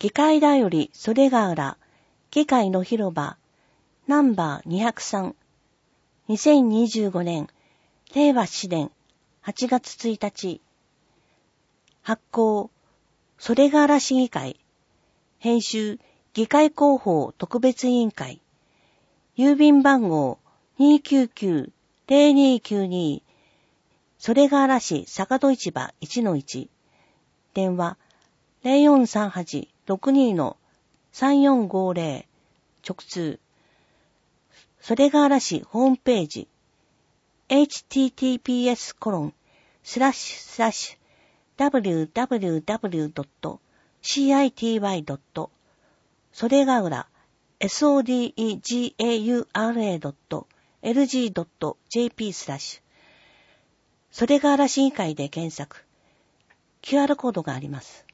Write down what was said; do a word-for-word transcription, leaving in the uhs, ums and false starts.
議会だより袖ヶ浦、議会の広場、ナンバーにひゃくさん、にせんにじゅうごねん、れいわしねんはちがつついたち、発行、袖ヶ浦市議会、編集、議会広報特別委員会、郵便番号 にーきゅうきゅう ぜろにーきゅうに、袖ヶ浦市坂戸市場 いちのいち、電話 ゼロよんさんはち ろくにー さんよんごぜろ、直通、袖ヶ浦市ホームページ、エイチティーティーピーエスコロンスラッシュスラッシュダブリューダブリューダブリュードットシーアイティーワイドット袖ヶ浦 ソデガウラ ドットエルジー ドット ジェーピー スラッシュ袖ヶ浦市議会で検索。キューアール コードがあります。